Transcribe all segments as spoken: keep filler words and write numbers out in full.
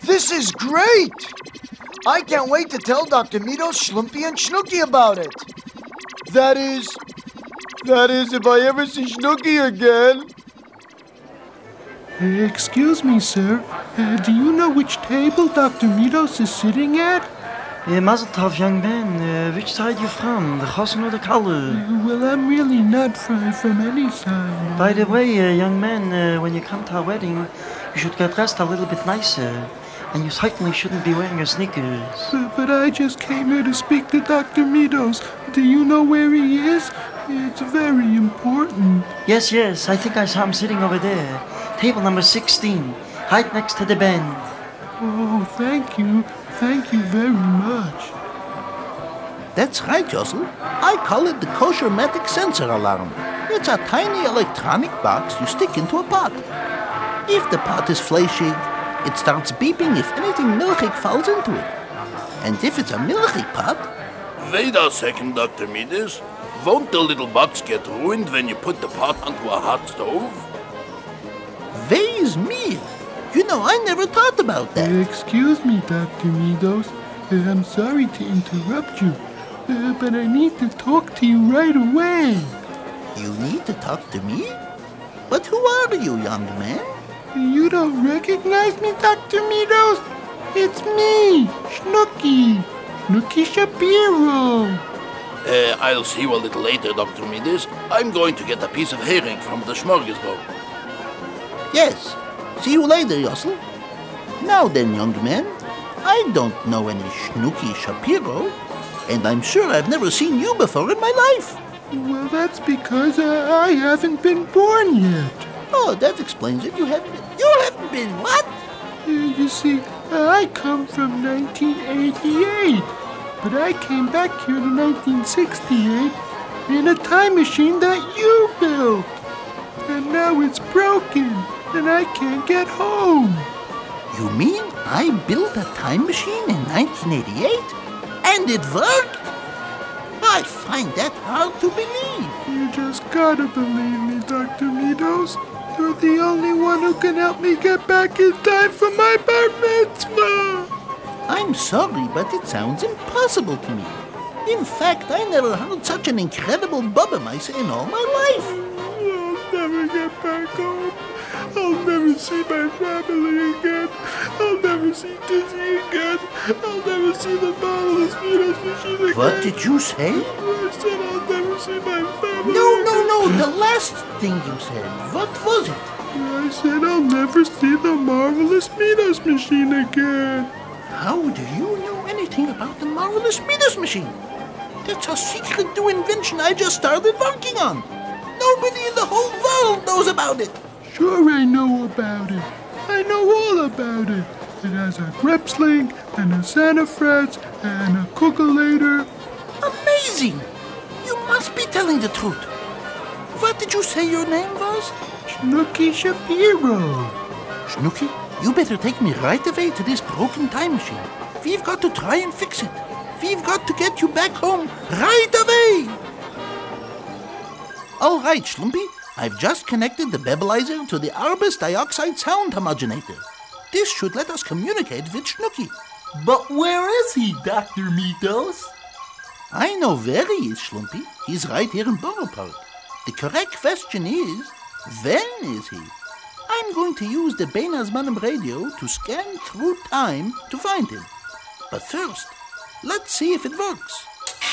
This is great! I can't wait to tell Doctor Mitos, Schlumpy, and Schnooky about it. That is... That is, if I ever see Schnooky again. Uh, excuse me, sir. Uh, do you know which table Doctor Mitos is sitting at? Uh, Mazel tov, young man. Uh, which side you from? The Chosn or the Kalu? Uh, well, I'm really not from, from any side. By the way, uh, young man, uh, when you come to our wedding, you should get dressed a little bit nicer. And you certainly shouldn't be wearing your sneakers. But, but I just came here to speak to Doctor Mitos. Do you know where he is? It's very important. Yes, yes, I think I saw him sitting over there. Table number sixteen, right next to the bend. Oh, thank you. Thank you very much. That's right, Josel. I call it the Kosher-matic sensor alarm. It's a tiny electronic box you stick into a pot. If the pot is fleshig, it starts beeping if anything milchig falls into it. And if it's a milchig pot... Wait a second, Doctor Mitos. Won't the little box get ruined when you put the pot onto a hot stove? Ways me. You know, I never thought about that. Uh, excuse me, Doctor Mitos. Uh, I'm sorry to interrupt you, uh, but I need to talk to you right away. You need to talk to me? But who are you, young man? You don't recognize me, Doctor Mitos? It's me, Schnooky. Schnooky Shapiro. Uh, I'll see you a little later, Doctor Mitos. I'm going to get a piece of herring from the smorgasbord. Yes. See you later, Yossel. Now then, young man, I don't know any Schnooky Shapiro, and I'm sure I've never seen you before in my life. Well, that's because uh, I haven't been born yet. Oh, that explains it. You haven't been... You haven't been what? Uh, you see, uh, I come from nineteen eighty-eight, but I came back here to nineteen sixty-eight in a time machine that you built. And now it's broken, and I can't get home. You mean I built a time machine in nineteen eighty-eight? And it worked? I find that hard to believe. You just gotta believe me, Doctor Mitos. You're the only one who can help me get back in time for my bar mitzvah. I'm sorry, but it sounds impossible to me. In fact, I never heard such an incredible Bubba Mice in all my life. I'll never get back home. I'll never see my family again. I'll never see Dizzy again. I'll never see the marvelous Mitos machine again. What did you say? I said I'll never see my family No, again. no, no, the last thing you said. What was it? I said I'll never see the marvelous Mitos machine again. How do you know anything about the marvelous Mitos machine? That's a secret new invention I just started working on. Nobody in the whole world knows about it. Sure I know about it. I know all about it. It has a grip sling and a Santa Frets and a cookalator. Amazing! You must be telling the truth. What did you say your name was? Schnooky Shapiro. Schnooky, you better take me right away to this broken time machine. We've got to try and fix it. We've got to get you back home right away. All right, Schlumpy. I've just connected the Bebelizer to the Arbus dioxide sound homogenator. This should let us communicate with Schnooky. But where is he, Doctor Mitos? I know where he is, Schlumpy. He's right here in Borough Park. The correct question is, when is he? I'm going to use the Bein Hazmanim radio to scan through time to find him. But first, let's see if it works.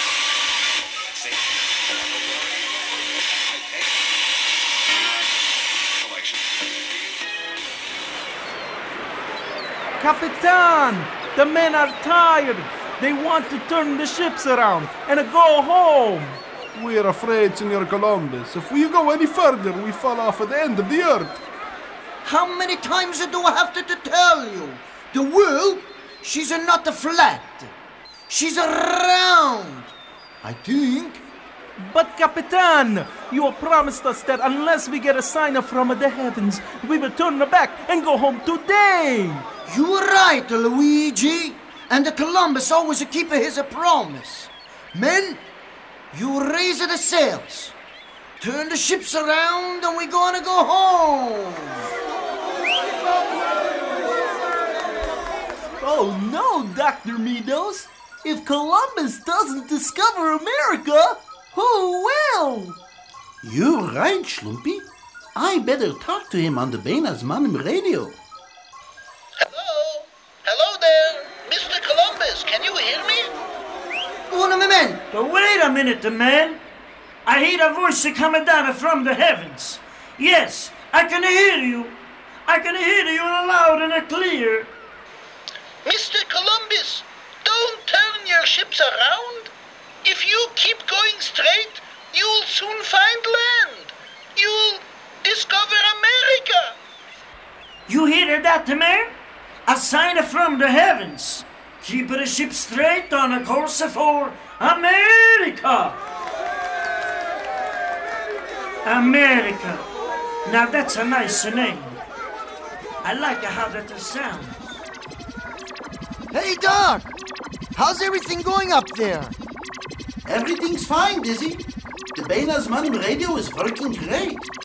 Capitan! The men are tired. They want to turn the ships around and go home. We're afraid, Senor Columbus. If we go any further, we fall off at the end of the earth. How many times do I have to, to tell you? The world, she's a not a flat. She's a round. I think. But Capitan, you promised us that unless we get a sign from the heavens, we will turn back and go home today. You're right, Luigi. And the Columbus always keep his promise. Men, you raise the sails. Turn the ships around and we're gonna go home. Oh no, Doctor Meadows! If Columbus doesn't discover America, who will? You're right, Schlumpy. I better talk to him on the Benas Manim radio. Hello? Hello there, Mister Columbus, can you hear me? One of my men. But wait a minute, man. I hear a voice coming down from the heavens. Yes, I can hear you. I can hear you loud and clear. Mister Columbus, don't turn your ships around. If you keep going straight, you'll soon find land. You'll discover America. You hear that, man? A sign from the heavens. Keep the ship straight on a course for America. America. Now that's a nice name. I like how that sounds. Hey, Doc. How's everything going up there? Everything's fine, Dizzy. The Benas Manim radio is working great.